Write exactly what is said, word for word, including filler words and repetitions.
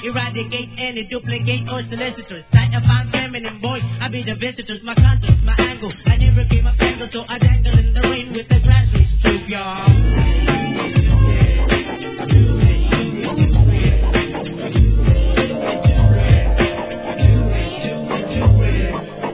eradicate any duplicate or solicitors. Like a fine feminine boy, I be the visitors, my contours, my angle. I never came up angle, so I dangle in the rain with the glass roof, y'all.